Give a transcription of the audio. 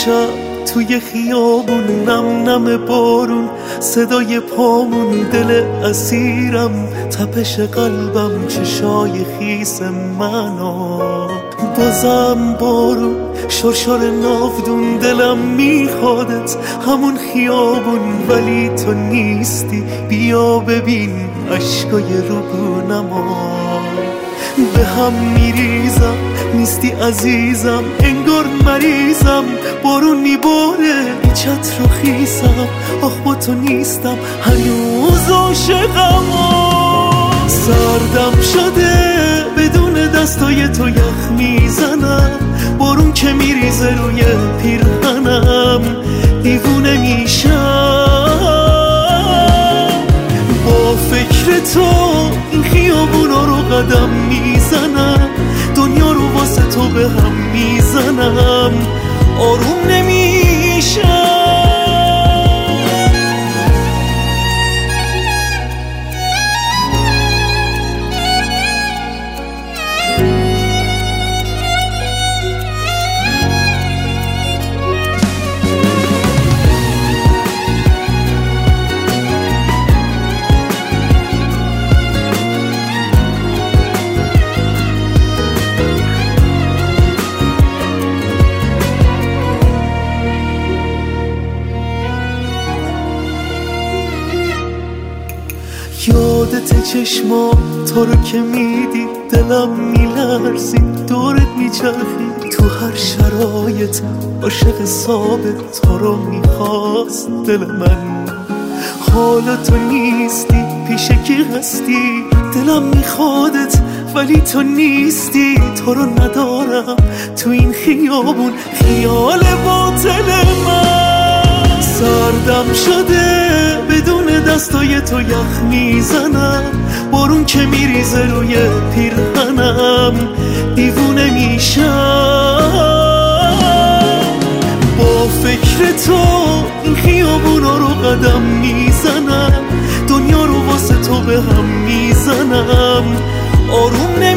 شب توی خیابون نم نم بارون، صدای پامون، دل اسیرم، تپش قلبم، چشای خیس منو. بازم بارون، شرشر ناودون، دلم میخوادت همون خیابون، ولی تو نیستی. بیا ببین عشقای روبونما، به هم میریزم، نیستی عزیزم، انگار مریضم، بارون میباره چتر و خیسم. آخ با تو نیستم هنوز عاشقم، سردم شده بدون دستای تو یخ میزنم، بارون که میریزه روی پیرهنم، دیوونه میشم. با فکر تو این خیابونا رو قدم میزنم، دنیا رو واسه تو به هم میزنم، آروم نمیشم. یادت چشما تو رو که میدی دلم میلرزید، دورت میچرخید تو هر شرایط، عاشق ثابت تو رو میخواست دل من. حالا تو نیستی، پیش کی هستی؟ دلم میخوادت ولی تو نیستی، تو رو ندارم تو این خیابون، خیال باطل من. سردم شده بدون دستای تو یخ میزنم، بارون که میریزه روی پیرهنم، دیوونه میشم. با فکر تو این خیابونا رو قدم میزنم، دنیا رو واسه تو به هم میزنم، آروم